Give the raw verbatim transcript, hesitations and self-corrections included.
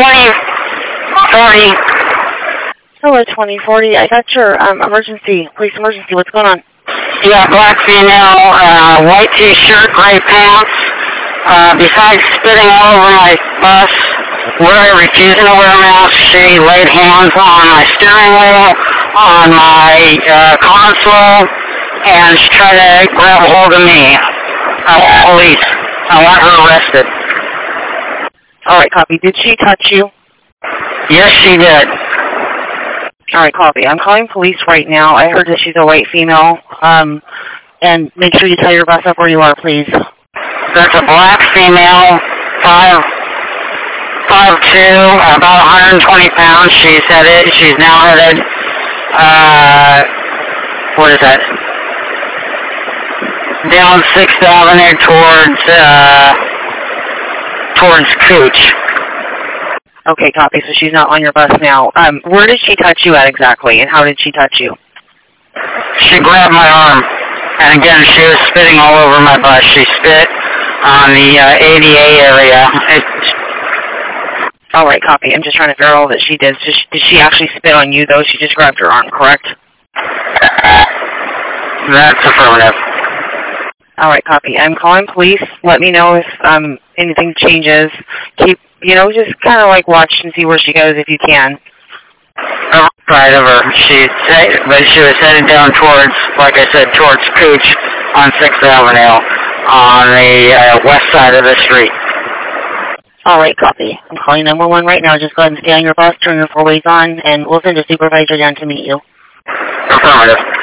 twenty forty. Hello, twenty forty. I got your um, emergency, police emergency. What's going on? Yeah, black female, uh, white t-shirt, gray pants. Uh, besides spitting all over my bus, wearing, refusing to wear a mask, she laid hands on my steering wheel, on my uh, console, and she tried to grab a hold of me. I want police. I want her arrested. All right, copy. Did she touch you? Yes, she did. All right, copy. I'm calling police right now. I heard that she's a white female. Um, and make sure you tie your bus up where you are, please. There's a black female, five, five two, about one hundred twenty pounds. She's headed. She's now headed. Uh, what is that? Down Sixth Avenue towards uh, towards Cooch. Okay, copy. So she's not on your bus now. Um, where did she touch you at exactly, and how did she touch you? She grabbed my arm, and again, she was spitting all over my bus. She spit on the uh, A D A area. It's, all right, copy. I'm just trying to figure out all that she did. So she, did she actually spit on you, though? She just grabbed your arm, correct? That's affirmative. All right, copy. I'm calling police. Let me know if um, anything changes. Keep, you know, just kind of like watch and see where she goes if you can. Right of her. She said, but she was heading down towards, like I said, towards Cooch on Sixth Avenue on the uh, west side of the street. All right, copy. I'm calling nine one one right now. Just go ahead and stay on your bus, turn your four ways on, and we'll send a supervisor down to meet you. Affirmative.